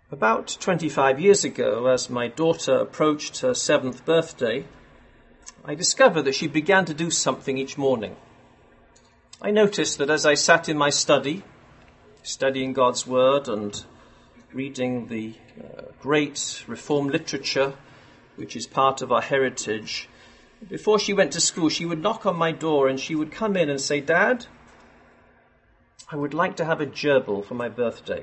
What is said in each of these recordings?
About 25 years ago, as my daughter approached her 7th birthday, I discovered that she began to do something each morning. I noticed that as I sat in my study, studying God's Word and reading the great Reformed literature, which is part of our heritage, before she went to school, she would knock on my door and she would come in and say, "Dad, I would like to have a gerbil for my birthday."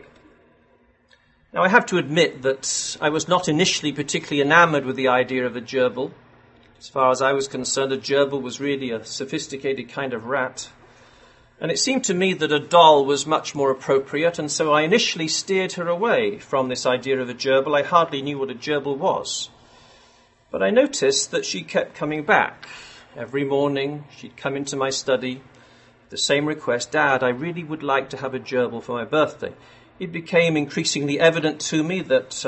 Now, I have to admit that I was not initially particularly enamored with the idea of a gerbil. As far as I was concerned, a gerbil was really a sophisticated kind of rat. And it seemed to me that a doll was much more appropriate, and so I initially steered her away from this idea of a gerbil. I hardly knew what a gerbil was. But I noticed that she kept coming back. Every morning, she'd come into my study, the same request, "Dad, I really would like to have a gerbil for my birthday." It became increasingly evident to me that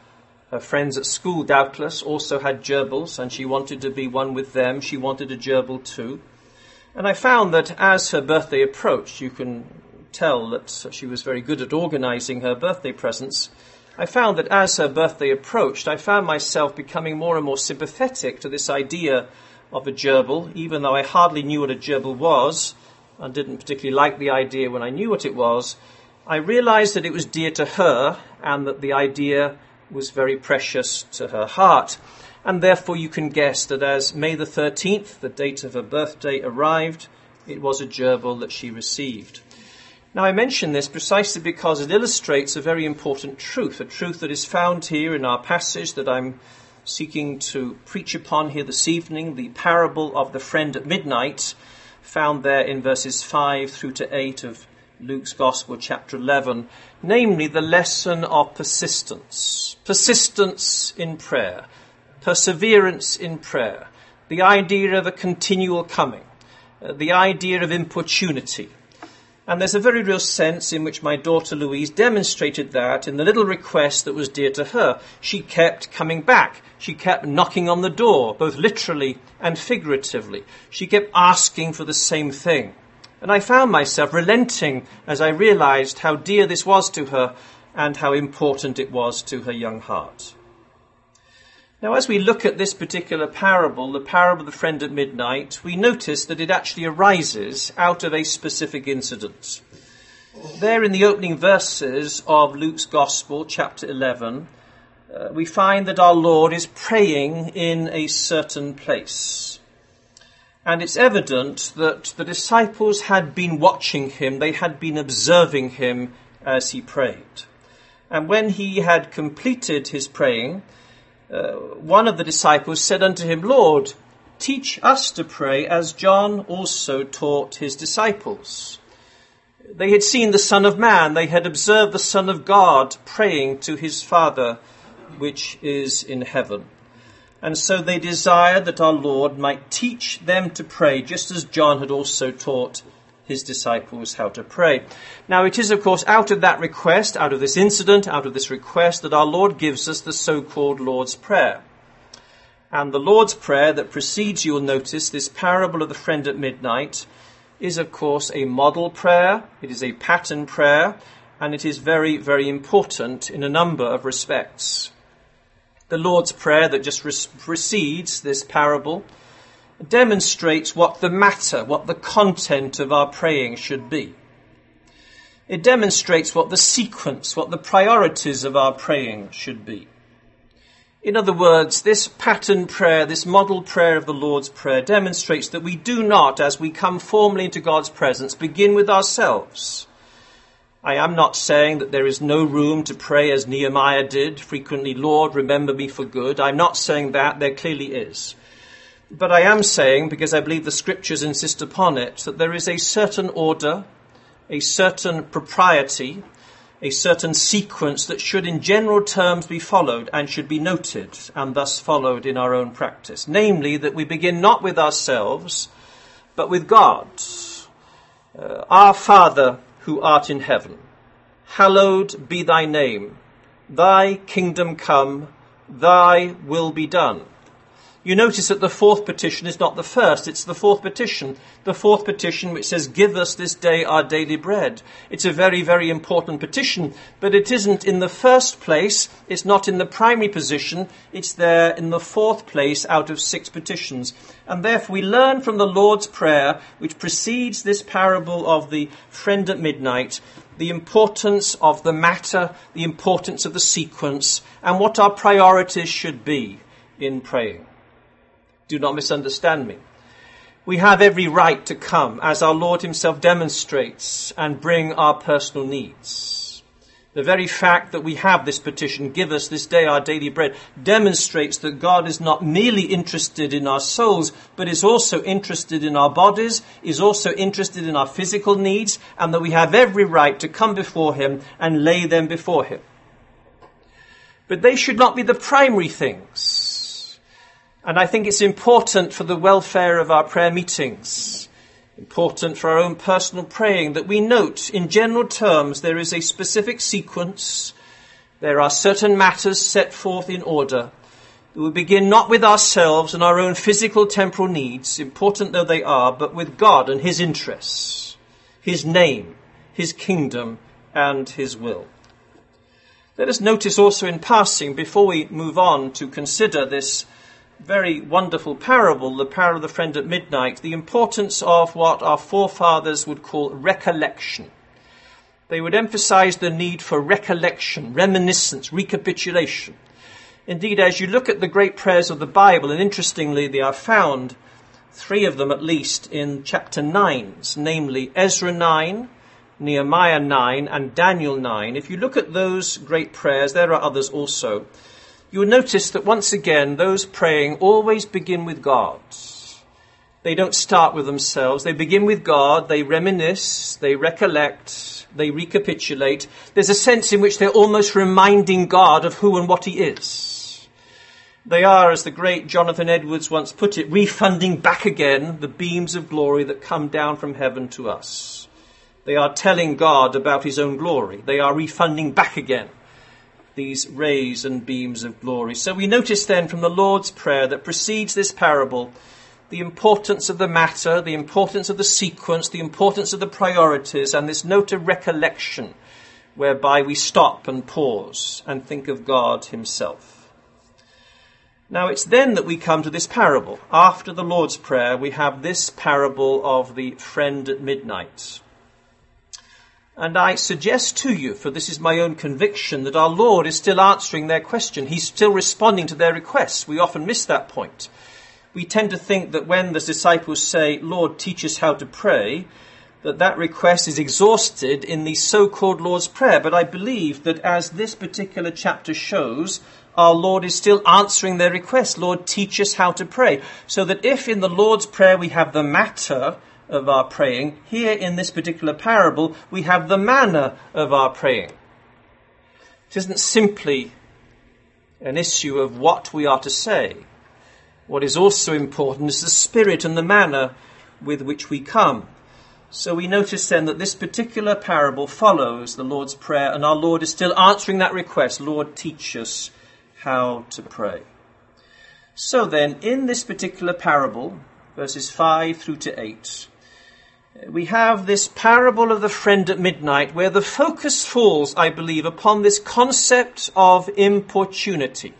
her friends at school, doubtless, also had gerbils, and she wanted to be one with them. She wanted a gerbil too. And I found that as her birthday approached, you can tell that she was very good at organizing her birthday presents. I found that as her birthday approached, I found myself becoming more and more sympathetic to this idea of a gerbil, even though I hardly knew what a gerbil was and didn't particularly like the idea when I knew what it was. I realized that it was dear to her and that the idea was very precious to her heart. And therefore you can guess that as May the 13th, the date of her birthday, arrived, it was a gerbil that she received. Now I mention this precisely because it illustrates a very important truth, a truth that is found here in our passage that I'm seeking to preach upon here this evening, the parable of the friend at midnight, found there in verses 5 through to 8 of Luke's Gospel, chapter 11, namely the lesson of persistence. Persistence in prayer, perseverance in prayer, the idea of a continual coming, the idea of importunity. And there's a very real sense in which my daughter Louise demonstrated that in the little request that was dear to her. She kept coming back. She kept knocking on the door, both literally and figuratively. She kept asking for the same thing. And I found myself relenting as I realized how dear this was to her and how important it was to her young heart. Now, as we look at this particular parable, the parable of the friend at midnight, we notice that it actually arises out of a specific incident. There in the opening verses of Luke's Gospel, chapter 11, we find that our Lord is praying in a certain place. And it's evident that the disciples had been watching him, they had been observing him as he prayed. And when he had completed his praying, one of the disciples said unto him, "Lord, teach us to pray as John also taught his disciples." They had seen the Son of Man, they had observed the Son of God praying to his Father, which is in heaven. And so they desired that our Lord might teach them to pray, just as John had also taught his disciples how to pray. Now it is, of course, out of that request, out of this incident, out of this request, that our Lord gives us the so-called Lord's Prayer. And the Lord's Prayer that precedes, you'll notice, this parable of the friend at midnight, is, of course, a model prayer. It is a pattern prayer, and it is very, very important in a number of respects. The Lord's Prayer that just precedes this parable demonstrates what the matter, what the content of our praying should be. It demonstrates what the sequence, what the priorities of our praying should be. In other words, this pattern prayer, this model prayer of the Lord's Prayer demonstrates that we do not, as we come formally into God's presence, begin with ourselves. I am not saying that there is no room to pray as Nehemiah did frequently, "Lord, remember me for good." I'm not saying that. There clearly is. But I am saying, because I believe the scriptures insist upon it, that there is a certain order, a certain propriety, a certain sequence that should in general terms be followed and should be noted and thus followed in our own practice. Namely, that we begin not with ourselves, but with God. Our Father, who art in heaven, hallowed be thy name. Thy kingdom come, thy will be done. You notice that the fourth petition is not the first, it's the fourth petition. The fourth petition which says, give us this day our daily bread. It's a very, very important petition, but it isn't in the first place, it's not in the primary position, it's there in the fourth place out of 6 petitions. And therefore we learn from the Lord's Prayer, which precedes this parable of the friend at midnight, the importance of the matter, the importance of the sequence, and what our priorities should be in praying. Do not misunderstand me. We have every right to come, as our Lord himself demonstrates, and bring our personal needs. The very fact that we have this petition, give us this day our daily bread, demonstrates that God is not merely interested in our souls, but is also interested in our bodies, is also interested in our physical needs, and that we have every right to come before him and lay them before him. But they should not be the primary things. And I think it's important for the welfare of our prayer meetings, important for our own personal praying, that we note in general terms there is a specific sequence. There are certain matters set forth in order. We begin not with ourselves and our own physical temporal needs, important though they are, but with God and his interests, his name, his kingdom, and his will. Let us notice also in passing, before we move on to consider this very wonderful parable, the parable of the friend at midnight, the importance of what our forefathers would call recollection. They would emphasize the need for recollection, reminiscence, recapitulation. Indeed, as you look at the great prayers of the Bible, and interestingly, they are found, 3 of them at least, in chapter 9, namely Ezra 9, Nehemiah 9, and Daniel 9. If you look at those great prayers, there are others also. You will notice that once again, those praying always begin with God. They don't start with themselves. They begin with God. They reminisce. They recollect. They recapitulate. There's a sense in which they're almost reminding God of who and what he is. They are, as the great Jonathan Edwards once put it, refunding back again the beams of glory that come down from heaven to us. They are telling God about his own glory. They are refunding back again these rays and beams of glory. So we notice then from the Lord's Prayer that precedes this parable the importance of the matter, the importance of the sequence, the importance of the priorities, and this note of recollection whereby we stop and pause and think of God himself. Now it's then that we come to this parable. After the Lord's Prayer, we have this parable of the friend at midnight. And I suggest to you, for this is my own conviction, that our Lord is still answering their question. He's still responding to their requests. We often miss that point. We tend to think that when the disciples say, Lord, teach us how to pray, that request is exhausted in the so-called Lord's Prayer. But I believe that as this particular chapter shows, our Lord is still answering their request. Lord, teach us how to pray. So that if in the Lord's Prayer we have the matter of our praying, here in this particular parable we have the manner of our praying. It isn't simply an issue of what we are to say. What is also important is the spirit and the manner with which we come. So we notice then that this particular parable follows the Lord's Prayer, and our Lord is still answering that request. Lord, teach us how to pray. So then, in this particular parable, verses 5 through to 8, we have this parable of the friend at midnight where the focus falls, I believe, upon this concept of importunity.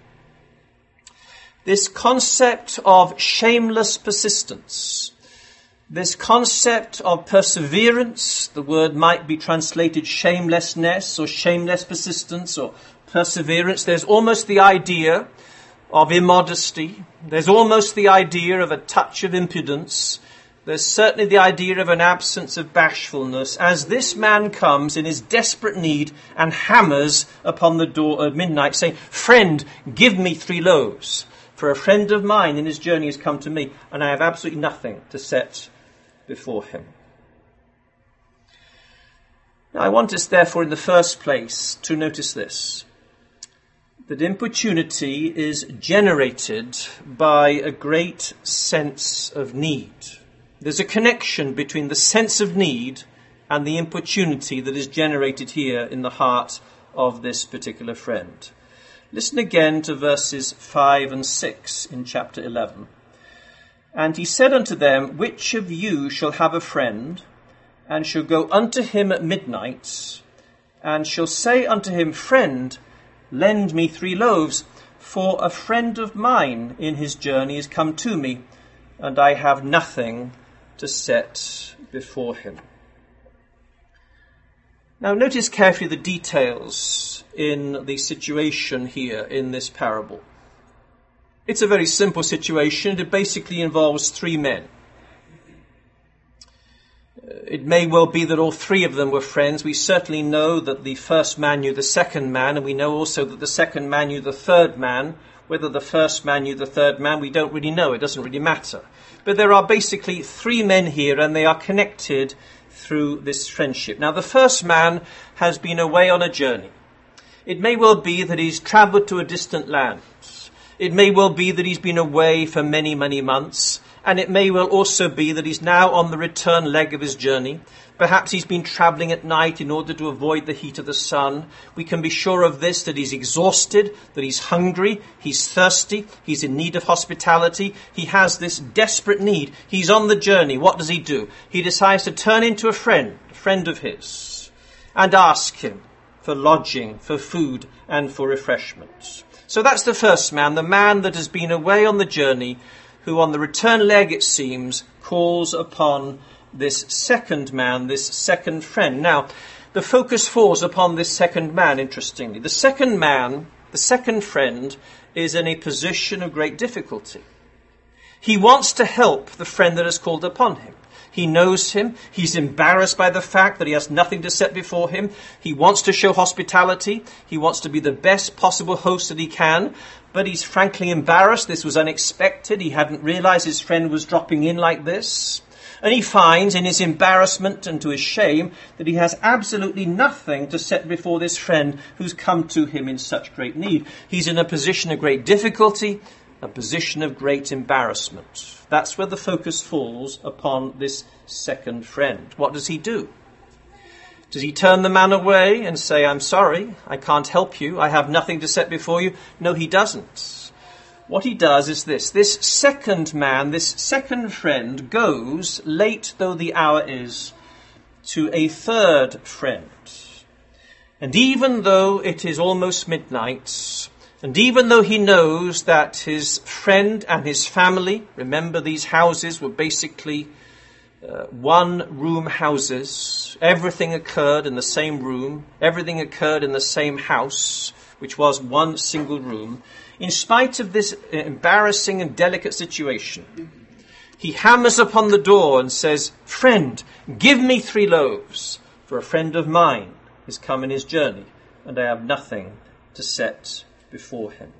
This concept of shameless persistence. This concept of perseverance. The word might be translated shamelessness or shameless persistence or perseverance. There's almost the idea of immodesty. There's almost the idea of a touch of impudence. There's certainly the idea of an absence of bashfulness as this man comes in his desperate need and hammers upon the door at midnight saying, friend, give me 3 loaves. For a friend of mine in his journey has come to me and I have absolutely nothing to set before him. Now I want us therefore in the first place to notice this. That importunity is generated by a great sense of need. There's a connection between the sense of need and the importunity that is generated here in the heart of this particular friend. Listen again to verses 5 and 6 in chapter 11. And he said unto them, which of you shall have a friend, and shall go unto him at midnight, and shall say unto him, Friend, lend me 3 loaves, for a friend of mine in his journey is come to me, and I have nothing to set before him. Now notice carefully the details in the situation here in this parable. It's a very simple situation. It basically involves 3 men. It may well be that all 3 of them were friends. We certainly know that the first man knew the second man, and we know also that the second man knew the third man. Whether the first man knew the third man, we don't really know. It doesn't really matter. But there are basically 3 men here, and they are connected through this friendship. Now, the first man has been away on a journey. It may well be that he's travelled to a distant land. It may well be that he's been away for many, many months. And it may well also be that he's now on the return leg of his journey. Perhaps he's been travelling at night in order to avoid the heat of the sun. We can be sure of this, that he's exhausted, that he's hungry, he's thirsty, he's in need of hospitality. He has this desperate need. He's on the journey. What does he do? He decides to turn into a friend of his, and ask him for lodging, for food, and for refreshment. So that's the first man, the man that has been away on the journey, who on the return leg, it seems, calls upon this second man, this second friend. Now, the focus falls upon this second man, interestingly. The second man, the second friend, is in a position of great difficulty. He wants to help the friend that has called upon him. He knows him. He's embarrassed by the fact that he has nothing to set before him. He wants to show hospitality. He wants to be the best possible host that he can. But he's frankly embarrassed. This was unexpected. He hadn't realized his friend was dropping in like this. And he finds in his embarrassment and to his shame that he has absolutely nothing to set before this friend who's come to him in such great need. He's in a position of great difficulty, a position of great embarrassment. That's where the focus falls upon this second friend. What does he do? Does he turn the man away and say, I'm sorry, I can't help you, I have nothing to set before you? No, he doesn't. What he does is this. This second man, this second friend, goes, late though the hour is, to a third friend. And even though it is almost midnight, and even though he knows that his friend and his family, remember these houses were basically one-room houses. Everything occurred in the same room. Everything occurred in the same house, which was one single room. In spite of this embarrassing and delicate situation, he hammers upon the door and says, Friend, give me 3 loaves, for a friend of mine is come in his journey, and I have nothing to set before him.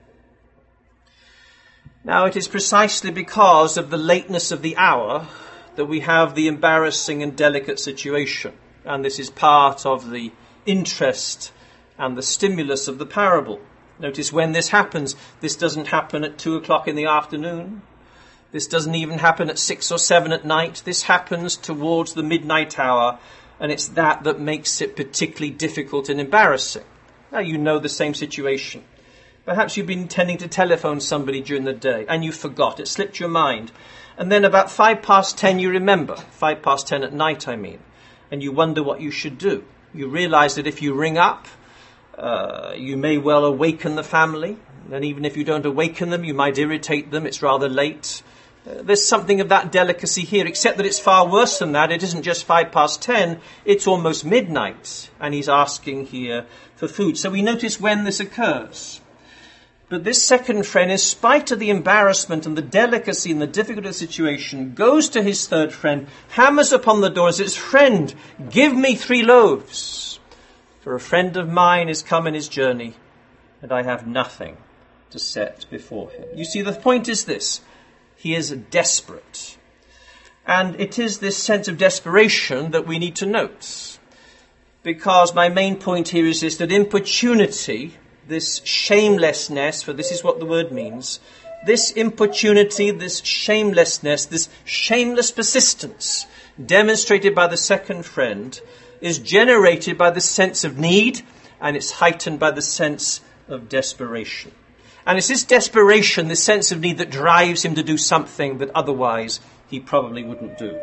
Now, it is precisely because of the lateness of the hour that we have the embarrassing and delicate situation. And this is part of the interest and the stimulus of the parable. Notice when this happens, this doesn't happen at 2:00 in the afternoon. This doesn't even happen at 6 or 7 at night. This happens towards the midnight hour, and it's that makes it particularly difficult and embarrassing. Now you know the same situation. Perhaps you've been intending to telephone somebody during the day, and you forgot. It slipped your mind. And then about 10:05 you remember. 10:05 at night, I mean. And you wonder what you should do. You realize that if you ring up, you may well awaken the family. And even if you don't awaken them, you might irritate them. It's rather late. There's something of that delicacy here, except that it's far worse than that. It isn't just 10:05, it's almost midnight. And he's asking here for food. So we notice when this occurs. But this second friend, in spite of the embarrassment and the delicacy and the difficult situation, goes to his third friend, hammers upon the door and says, Friend, give me 3 loaves, for a friend of mine is come in his journey, and I have nothing to set before him. You see, the point is this. He is desperate. And it is this sense of desperation that we need to note. Because my main point here is this, that importunity, this shamelessness, for this is what the word means, this importunity, this shamelessness, this shameless persistence demonstrated by the second friend is generated by the sense of need, and it's heightened by the sense of desperation. And it's this desperation, this sense of need, that drives him to do something that otherwise he probably wouldn't do.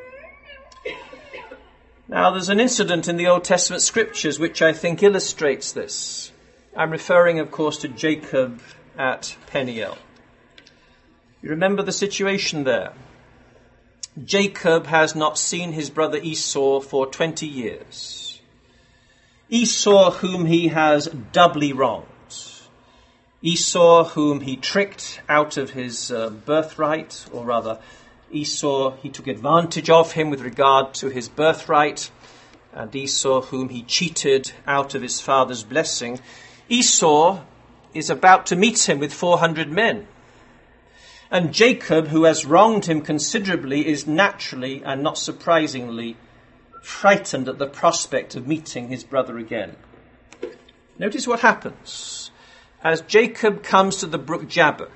Now, there's an incident in the Old Testament scriptures which I think illustrates this. I'm referring, of course, to Jacob at Peniel. You remember the situation there. Jacob has not seen his brother Esau for 20 years. Esau, whom he has doubly wronged. Esau, whom he tricked out of his birthright, or rather, Esau, he took advantage of him with regard to his birthright, and Esau, whom he cheated out of his father's blessing. Esau is about to meet him with 400 men. And Jacob, who has wronged him considerably, is naturally and not surprisingly frightened at the prospect of meeting his brother again. Notice what happens. As Jacob comes to the brook Jabbok,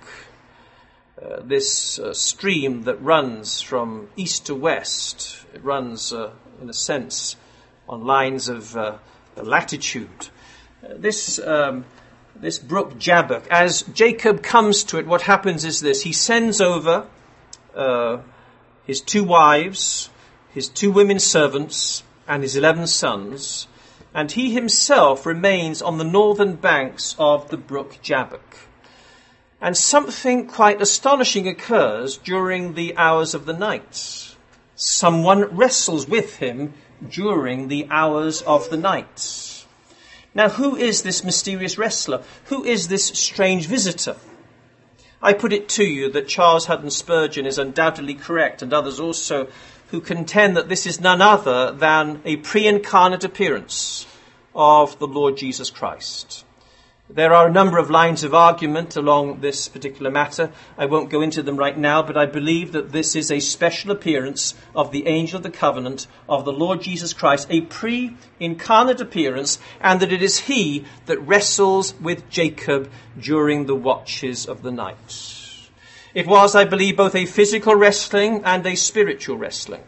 this stream that runs from east to west, it runs, in a sense, on lines of latitude. This brook Jabbok, as Jacob comes to it, what happens is this. He sends over his 2 wives, his 2 women servants, and his 11 sons, and he himself remains on the northern banks of the brook Jabbok. And something quite astonishing occurs during the hours of the night. Someone wrestles with him during the hours of the night. Now, who is this mysterious wrestler? Who is this strange visitor? I put it to you that Charles Haddon Spurgeon is undoubtedly correct, and others also, who contend that this is none other than a pre-incarnate appearance of the Lord Jesus Christ. There are a number of lines of argument along this particular matter. I won't go into them right now, but I believe that this is a special appearance of the angel of the covenant of the Lord Jesus Christ, a pre-incarnate appearance, and that it is he that wrestles with Jacob during the watches of the night. It was, I believe, both a physical wrestling and a spiritual wrestling.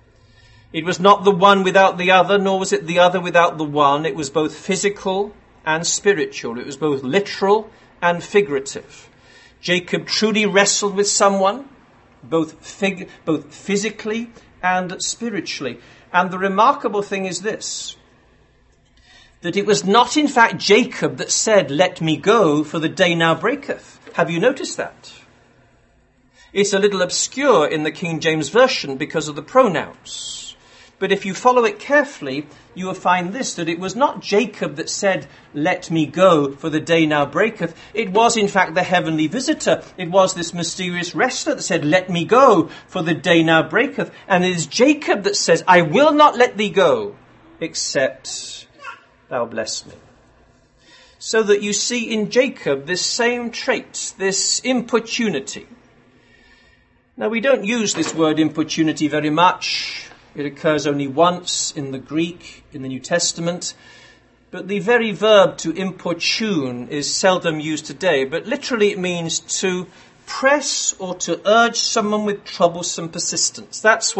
It was not the one without the other, nor was it the other without the one. It was both physical and spiritual. It was both literal and figurative. Jacob truly wrestled with someone, both physically and spiritually. And the remarkable thing is this, that it was not in fact Jacob that said, "Let me go, for the day now breaketh." Have you noticed that? It's a little obscure in the King James Version because of the pronouns. But if you follow it carefully, you will find this, that it was not Jacob that said, "Let me go, for the day now breaketh." It was, in fact, the heavenly visitor. It was this mysterious wrestler that said, "Let me go, for the day now breaketh." And it is Jacob that says, "I will not let thee go, except thou bless me." So that you see in Jacob this same trait, this importunity. Now, we don't use this word importunity very much. It occurs only once in the Greek, in the New Testament. But the very verb to importune is seldom used today. But literally it means to press or to urge someone with troublesome persistence. That's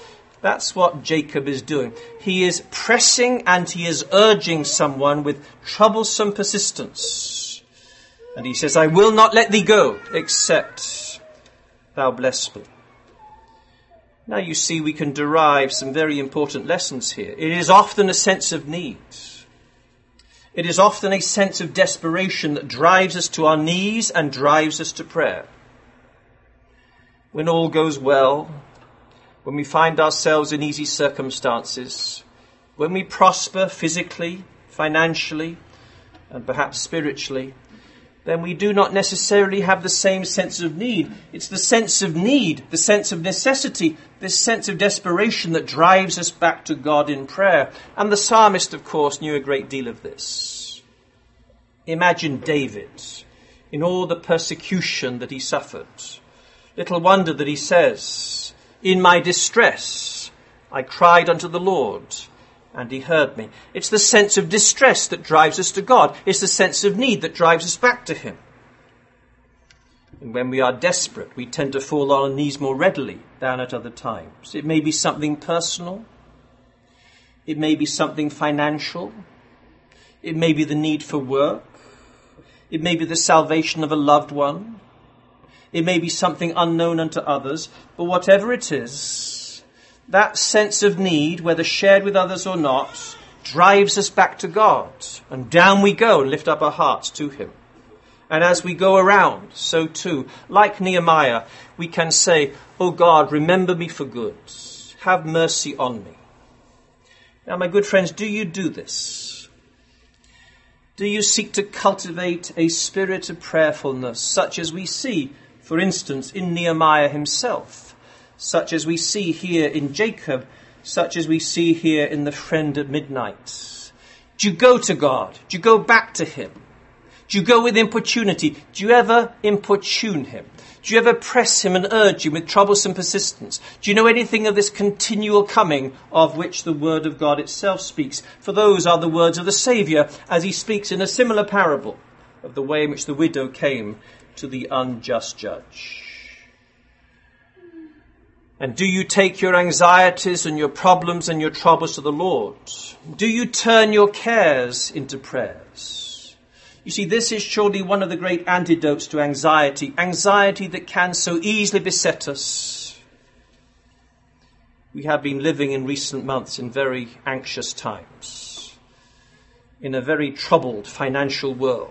what Jacob is doing. He is pressing and he is urging someone with troublesome persistence. And he says, "I will not let thee go, except thou bless me." Now you see we can derive some very important lessons here. It is often a sense of need. It is often a sense of desperation that drives us to our knees and drives us to prayer. When all goes well, when we find ourselves in easy circumstances, when we prosper physically, financially, and perhaps spiritually, then we do not necessarily have the same sense of need. It's the sense of need, the sense of necessity, this sense of desperation that drives us back to God in prayer. And the psalmist, of course, knew a great deal of this. Imagine David in all the persecution that he suffered. Little wonder that he says, "In my distress, I cried unto the Lord, and he heard me." It's the sense of distress that drives us to God. It's the sense of need that drives us back to him. And when we are desperate, we tend to fall on our knees more readily than at other times. It may be something personal. It may be something financial. It may be the need for work. It may be the salvation of a loved one. It may be something unknown unto others. But whatever it is, that sense of need, whether shared with others or not, drives us back to God. And down we go and lift up our hearts to him. And as we go around, so too, like Nehemiah, we can say, "O God, remember me for good. Have mercy on me." Now, my good friends, do you do this? Do you seek to cultivate a spirit of prayerfulness, such as we see, for instance, in Nehemiah himself, such as we see here in Jacob, such as we see here in the friend at midnight? Do you go to God? Do you go back to him? Do you go with importunity? Do you ever importune him? Do you ever press him and urge him with troublesome persistence? Do you know anything of this continual coming of which the word of God itself speaks? For those are the words of the Saviour, as he speaks in a similar parable of the way in which the widow came to the unjust judge. And do you take your anxieties and your problems and your troubles to the Lord? Do you turn your cares into prayers? You see, this is surely one of the great antidotes to anxiety that can so easily beset us. We have been living in recent months in very anxious times, in a very troubled financial world.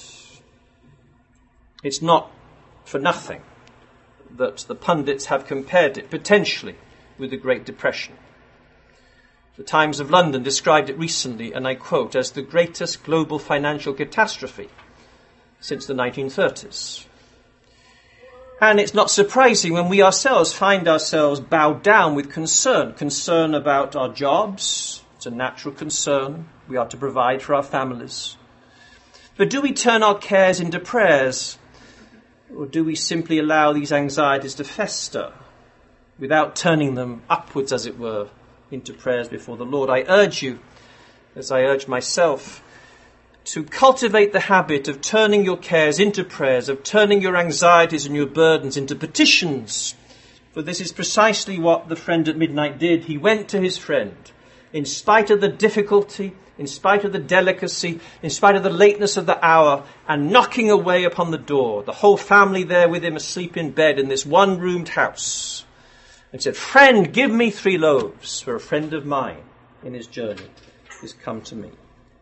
It's not for nothing that the pundits have compared it potentially with the Great Depression. The Times of London described it recently, and I quote, as the greatest global financial catastrophe since the 1930s. And it's not surprising when we ourselves find ourselves bowed down with concern about our jobs. It's a natural concern. We are to provide for our families. But do we turn our cares into prayers, or do we simply allow these anxieties to fester without turning them upwards, as it were, into prayers before the Lord? I urge you, as I urge myself, to cultivate the habit of turning your cares into prayers, of turning your anxieties and your burdens into petitions. For this is precisely what the friend at midnight did. He went to his friend, in spite of the difficulty, in spite of the delicacy, in spite of the lateness of the hour, and knocking away upon the door, the whole family there with him asleep in bed in this one-roomed house, and said, "Friend, give me 3 loaves, for a friend of mine in his journey is come to me."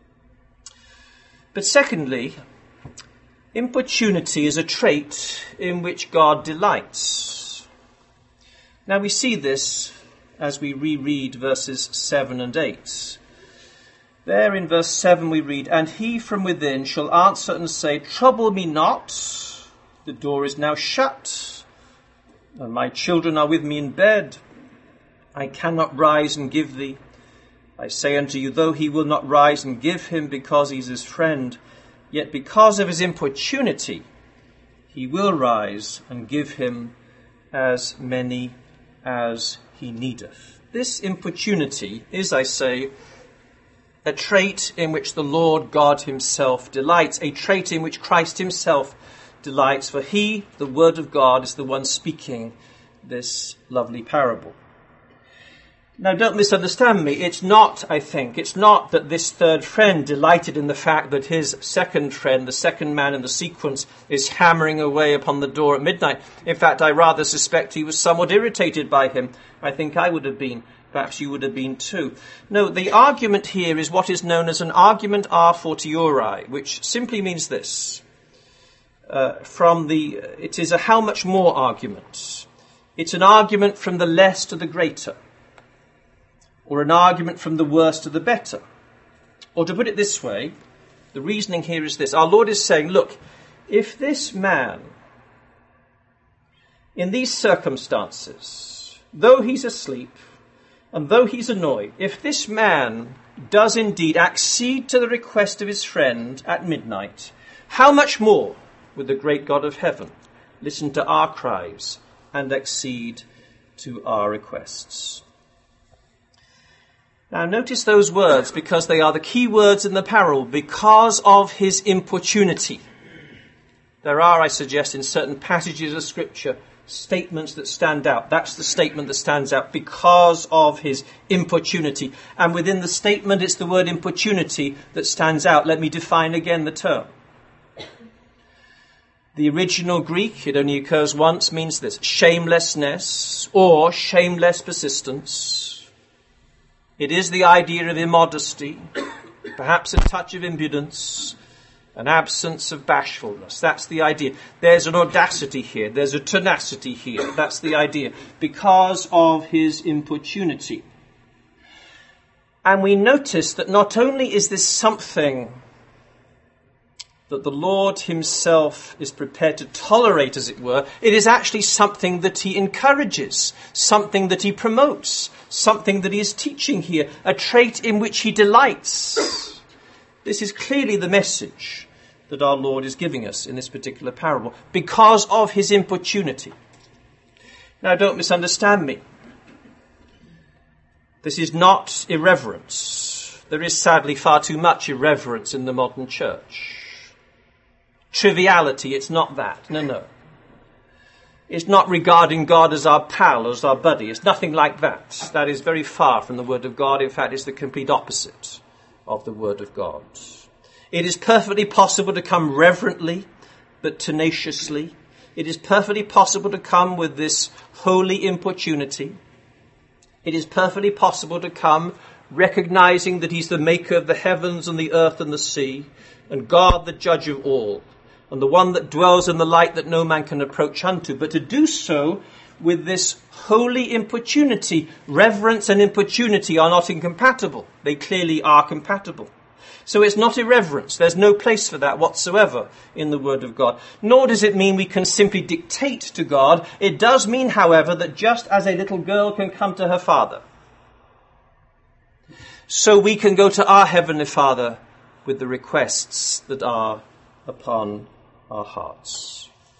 But secondly, importunity is a trait in which God delights. Now we see this as we reread verses 7 and 8. There in verse 7 we read, "And he from within shall answer and say, Trouble me not, the door is now shut, and my children are with me in bed. I cannot rise and give thee. I say unto you, though he will not rise and give him because he is his friend, yet because of his importunity, he will rise and give him as many as he needeth." This importunity is, I say, a trait in which the Lord God himself delights, a trait in which Christ himself delights, for he, the Word of God, is the one speaking this lovely parable. Now, don't misunderstand me. It's not that this third friend delighted in the fact that his second friend, the second man in the sequence, is hammering away upon the door at midnight. In fact, I rather suspect he was somewhat irritated by him. I think I would have been. Perhaps you would have been too. No, the argument here is what is known as an argument a fortiori, which simply means this. It is a how much more argument. It's an argument from the less to the greater, or an argument from the worse to the better. Or to put it this way, the reasoning here is this. Our Lord is saying, look, if this man, in these circumstances, though he's asleep and though he's annoyed, if this man does indeed accede to the request of his friend at midnight, how much more would the great God of heaven listen to our cries and accede to our requests? Now notice those words, because they are the key words in the parable, because of his importunity. There are, I suggest, in certain passages of Scripture, statements that stand out. That's the statement that stands out, because of his importunity. And within the statement, it's the word importunity that stands out. Let me define again the term. The original Greek, it only occurs once, means this: shamelessness or shameless persistence. It is the idea of immodesty, perhaps a touch of impudence, an absence of bashfulness. That's the idea. There's an audacity here. There's a tenacity here. That's the idea. Because of his importunity. And we notice that not only is this something that the Lord himself is prepared to tolerate, as it were, it is actually something that he encourages, something that he promotes, something that he is teaching here, a trait in which he delights. This is clearly the message that our Lord is giving us in this particular parable, because of his importunity. Now, don't misunderstand me. This is not irreverence. There is sadly far too much irreverence in the modern church. Triviality, it's not that. No. It's not regarding God as our pal, as our buddy. It's nothing like that. That is very far from the Word of God. In fact, it's the complete opposite of the Word of God. It is perfectly possible to come reverently, but tenaciously. It is perfectly possible to come with this holy importunity. It is perfectly possible to come recognizing that he's the maker of the heavens and the earth and the sea, and God the judge of all, and the one that dwells in the light that no man can approach unto, but to do so with this holy importunity. Reverence and importunity are not incompatible. They clearly are compatible. So it's not irreverence. There's no place for that whatsoever in the Word of God. Nor does it mean we can simply dictate to God. It does mean, however, that just as a little girl can come to her father, so we can go to our Heavenly Father with the requests that are upon our hearts.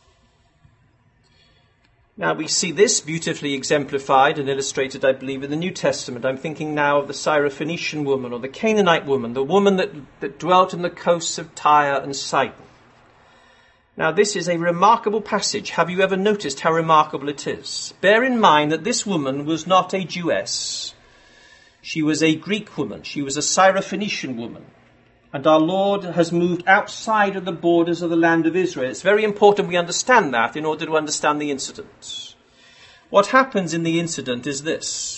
Now, we see this beautifully exemplified and illustrated, I believe, in the New Testament. I'm thinking now of the Syrophoenician woman, or the Canaanite woman, the woman that dwelt in the coasts of Tyre and Sidon. Now, this is a remarkable passage. Have you ever noticed how remarkable it is? Bear in mind that this woman was not a Jewess. She was a Greek woman. She was a Syrophoenician woman. And our Lord has moved outside of the borders of the land of Israel. It's very important we understand that in order to understand the incident. What happens in the incident is this.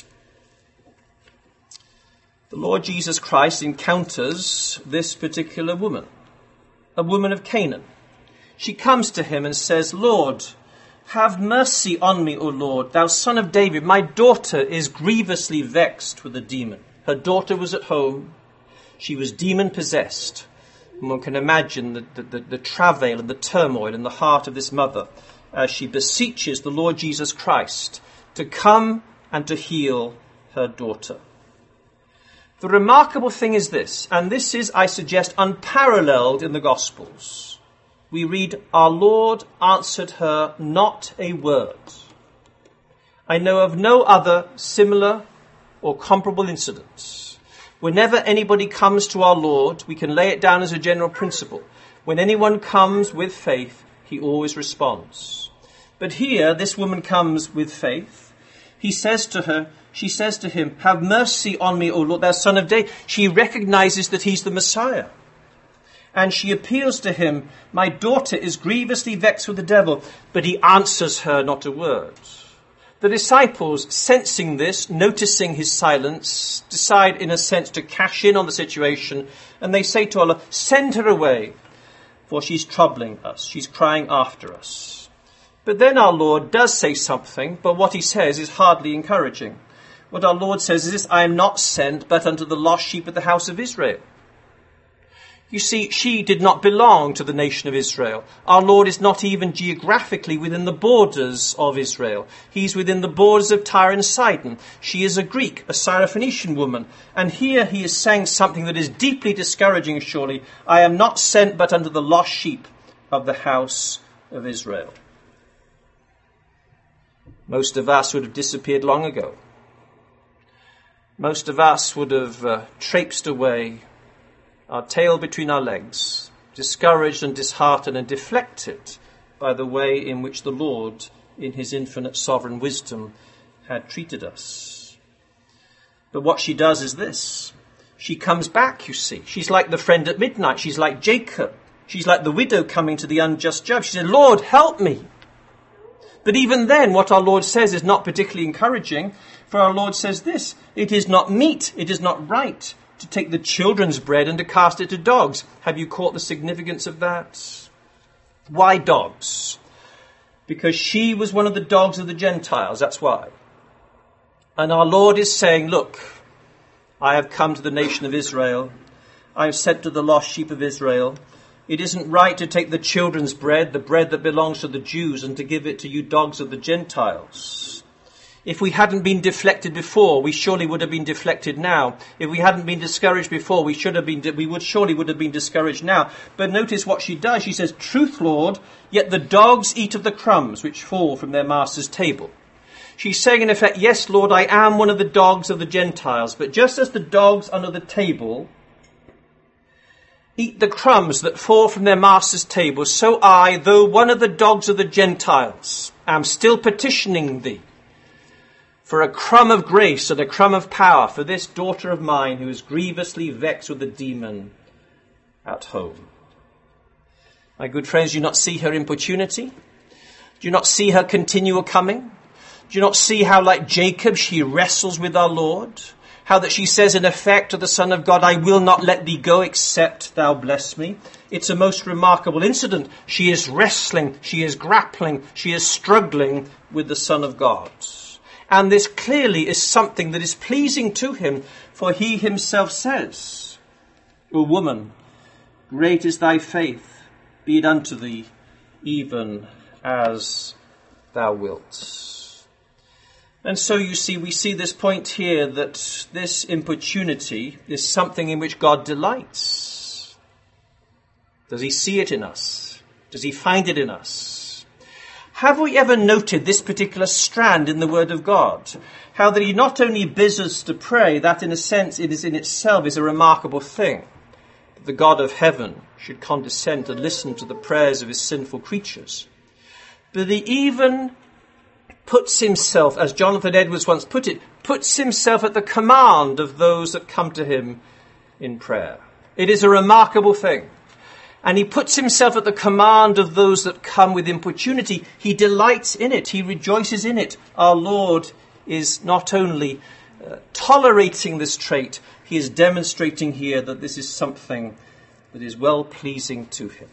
The Lord Jesus Christ encounters this particular woman, a woman of Canaan. She comes to him and says, "Lord, have mercy on me, O Lord, thou son of David. My daughter is grievously vexed with a demon." Her daughter was at home. She was demon-possessed. And one can imagine the travail and the turmoil in the heart of this mother as she beseeches the Lord Jesus Christ to come and to heal her daughter. The remarkable thing is this, and this is, I suggest, unparalleled in the Gospels. We read, "Our Lord answered her not a word." I know of no other similar or comparable incidents. Whenever anybody comes to our Lord, we can lay it down as a general principle. When anyone comes with faith, he always responds. But here, this woman comes with faith. She says to him, "Have mercy on me, O Lord, thou son of David." She recognizes that he's the Messiah. And she appeals to him, "My daughter is grievously vexed with the devil." But he answers her not a word. The disciples, sensing this, noticing his silence, decide in a sense to cash in on the situation, and they say to Allah, "Send her away, for she's troubling us, she's crying after us." But then our Lord does say something, but what he says is hardly encouraging. What our Lord says is this, "I am not sent but unto the lost sheep of the house of Israel." You see, she did not belong to the nation of Israel. Our Lord is not even geographically within the borders of Israel. He's within the borders of Tyre and Sidon. She is a Greek, a Syrophoenician woman. And here he is saying something that is deeply discouraging, surely. "I am not sent but unto the lost sheep of the house of Israel." Most of us would have disappeared long ago. Most of us would have traipsed away, our tail between our legs, discouraged and disheartened and deflected by the way in which the Lord, in his infinite sovereign wisdom, had treated us. But what she does is this. She comes back, you see. She's like the friend at midnight. She's like Jacob. She's like the widow coming to the unjust judge. She said, Lord, help me. But even then, what our Lord says is not particularly encouraging, for our Lord says this: it is not meet, it is not right to take the children's bread and to cast it to dogs. Have you caught the significance of that? Why dogs? Because she was one of the dogs of the Gentiles, that's why. And our Lord is saying, look, I have come to the nation of Israel. I have sent to the lost sheep of Israel. It isn't right to take the children's bread, the bread that belongs to the Jews, and to give it to you dogs of the Gentiles. If we hadn't been deflected before, we surely would have been deflected now. If we hadn't been discouraged before, we surely would have been discouraged now. But notice what she does. She says, truth, Lord, yet the dogs eat of the crumbs which fall from their master's table. She's saying, in effect, yes, Lord, I am one of the dogs of the Gentiles, but just as the dogs under the table eat the crumbs that fall from their master's table, so I, though one of the dogs of the Gentiles, am still petitioning thee for a crumb of grace and a crumb of power for this daughter of mine who is grievously vexed with a demon at home. My good friends, do you not see her importunity? Do you not see her continual coming? Do you not see how, like Jacob, she wrestles with our Lord? How that she says, in effect, to the Son of God, I will not let thee go except thou bless me. It's a most remarkable incident. She is wrestling, she is grappling, she is struggling with the Son of God. And this clearly is something that is pleasing to him, for he himself says, O woman, great is thy faith, be it unto thee, even as thou wilt. And so you see, we see this point here that this importunity is something in which God delights. Does he see it in us? Does he find it in us? Have we ever noted this particular strand in the Word of God? How that he not only bids us to pray, that in a sense it is in itself is a remarkable thing. That the God of heaven should condescend to listen to the prayers of his sinful creatures. But he even puts himself, as Jonathan Edwards once put it, puts himself at the command of those that come to him in prayer. It is a remarkable thing. And he puts himself at the command of those that come with importunity. He delights in it. He rejoices in it. Our Lord is not only tolerating this trait, he is demonstrating here that this is something that is well pleasing to him.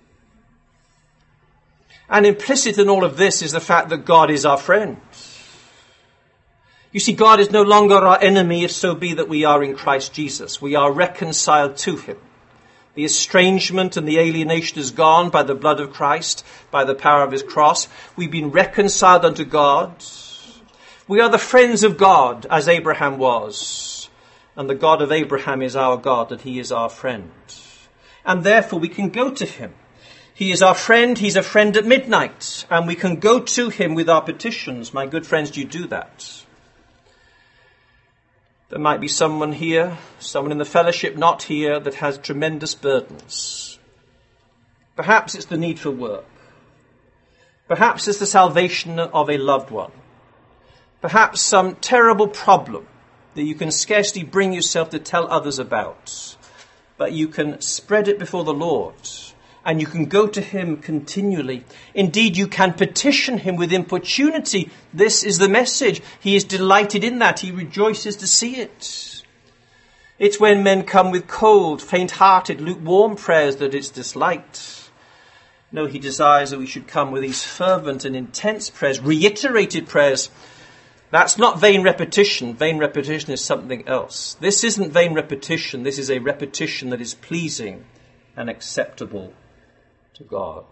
And implicit in all of this is the fact that God is our friend. You see, God is no longer our enemy, if so be that we are in Christ Jesus. We are reconciled to him. The estrangement and the alienation is gone by the blood of Christ, by the power of his cross. We've been reconciled unto God. We are the friends of God, as Abraham was. And the God of Abraham is our God, and he is our friend. And therefore we can go to him. He is our friend. He's a friend at midnight. And we can go to him with our petitions. My good friends, do you do that? There might be someone here, someone in the fellowship not here, that has tremendous burdens. Perhaps it's the need for work. Perhaps it's the salvation of a loved one. Perhaps some terrible problem that you can scarcely bring yourself to tell others about. But you can spread it before the Lord. And you can go to him continually. Indeed, you can petition him with importunity. This is the message. He is delighted in that. He rejoices to see it. It's when men come with cold, faint-hearted, lukewarm prayers that it's disliked. No, he desires that we should come with these fervent and intense prayers, reiterated prayers. That's not vain repetition. Vain repetition is something else. This isn't vain repetition. This is a repetition that is pleasing and acceptable to God.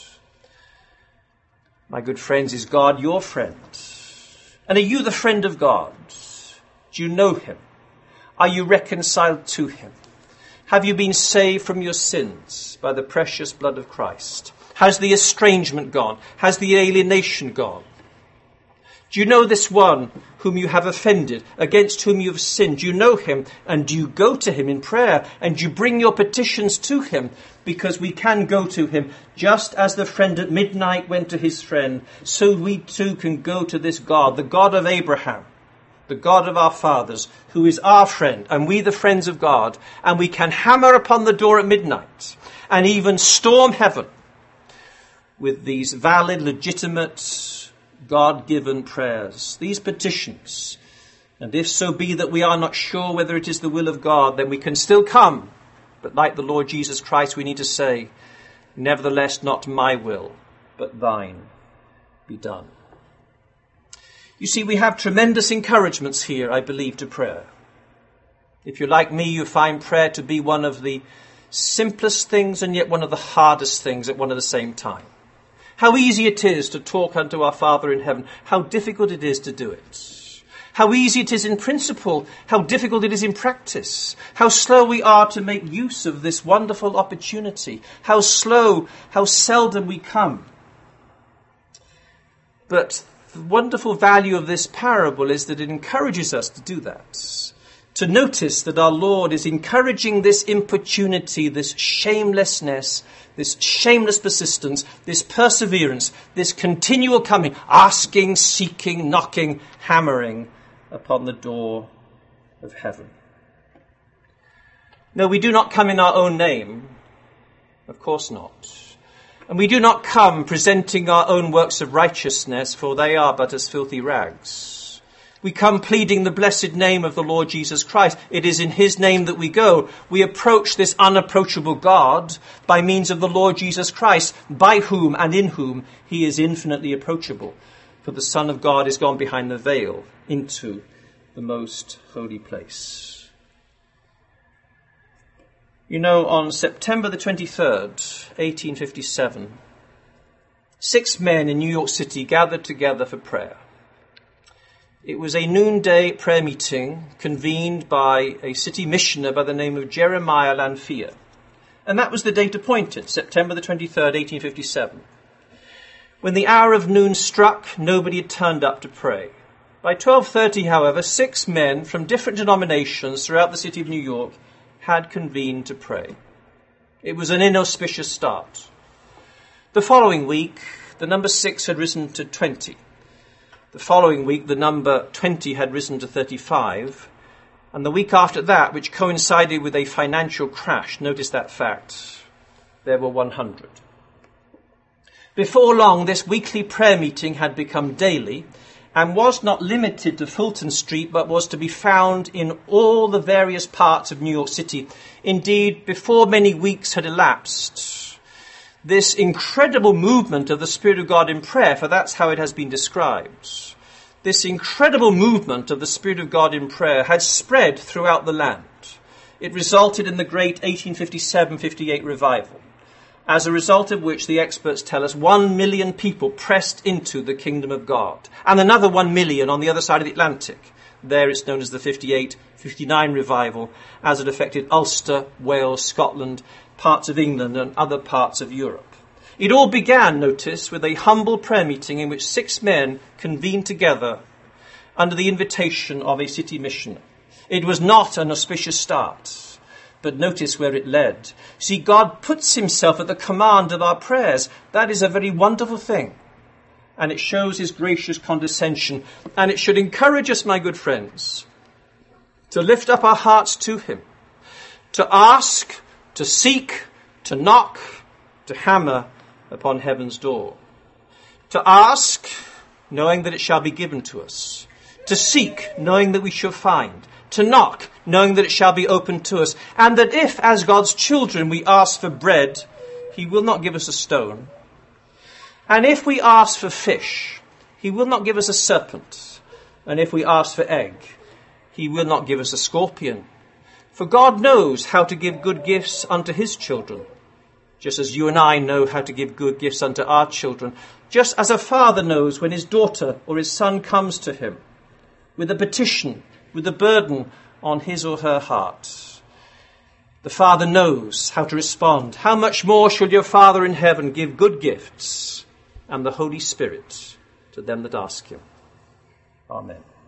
My good friends, is God your friend? And are you the friend of God? Do you know him? Are you reconciled to him? Have you been saved from your sins by the precious blood of Christ? Has the estrangement gone? Has the alienation gone? Do you know this one whom you have offended, against whom you have sinned? Do you know him? And do you go to him in prayer? And do you bring your petitions to him? Because we can go to him just as the friend at midnight went to his friend. So we too can go to this God, the God of Abraham, the God of our fathers, who is our friend, and we the friends of God, and we can hammer upon the door at midnight and even storm heaven with these valid, legitimate, God-given prayers, these petitions. And if so be that we are not sure whether it is the will of God, then we can still come. But like the Lord Jesus Christ, we need to say, nevertheless, not my will, but thine be done. You see, we have tremendous encouragements here, I believe, to prayer. If you're like me, you find prayer to be one of the simplest things and yet one of the hardest things at one and the same time. How easy it is to talk unto our Father in heaven. How difficult it is to do it. How easy it is in principle. How difficult it is in practice. How slow we are to make use of this wonderful opportunity. How slow, how seldom we come. But the wonderful value of this parable is that it encourages us to do that. To notice that our Lord is encouraging this importunity, this shamelessness, this shameless persistence, this perseverance, this continual coming, asking, seeking, knocking, hammering upon the door of heaven. No, we do not come in our own name. Of course not. And we do not come presenting our own works of righteousness, for they are but as filthy rags. We come pleading the blessed name of the Lord Jesus Christ. It is in his name that we go. We approach this unapproachable God by means of the Lord Jesus Christ, by whom and in whom he is infinitely approachable. For the Son of God is gone behind the veil into the most holy place. You know, on September the 23rd, 1857, 6 men in New York City gathered together for prayer. It was a noonday prayer meeting convened by a city missioner by the name of Jeremiah Lanphier. And that was the date appointed, September the 23rd, 1857. When the hour of noon struck, nobody had turned up to pray. By 12:30, however, 6 men from different denominations throughout the city of New York had convened to pray. It was an inauspicious start. The following week, the number 6 had risen to 20. The following week, the number 20 had risen to 35. And the week after that, which coincided with a financial crash, notice that fact, there were 100. Before long, this weekly prayer meeting had become daily, and was not limited to Fulton Street, but was to be found in all the various parts of New York City. Indeed, before many weeks had elapsed, this incredible movement of the Spirit of God in prayer, for that's how it has been described, this incredible movement of the Spirit of God in prayer had spread throughout the land. It resulted in the great 1857-58 revival, as a result of which the experts tell us 1 million people pressed into the kingdom of God, and another 1 million on the other side of the Atlantic. There it's known as the 58-59 revival, as it affected Ulster, Wales, Scotland, parts of England and other parts of Europe. It all began, notice, with a humble prayer meeting in which 6 men convened together under the invitation of a city missioner. It was not an auspicious start. But notice where it led. See, God puts himself at the command of our prayers. That is a very wonderful thing. And it shows his gracious condescension. And it should encourage us, my good friends, to lift up our hearts to him, to ask, to seek, to knock, to hammer upon heaven's door. To ask, knowing that it shall be given to us. To seek, knowing that we shall find. To knock, knowing that it shall be opened to us, and that if, as God's children, we ask for bread, he will not give us a stone. And if we ask for fish, he will not give us a serpent. And if we ask for egg, he will not give us a scorpion. For God knows how to give good gifts unto his children, just as you and I know how to give good gifts unto our children, just as a father knows when his daughter or his son comes to him with a petition, with a burden on his or her heart. The Father knows how to respond. How much more shall your Father in heaven give good gifts and the Holy Spirit to them that ask him? Amen.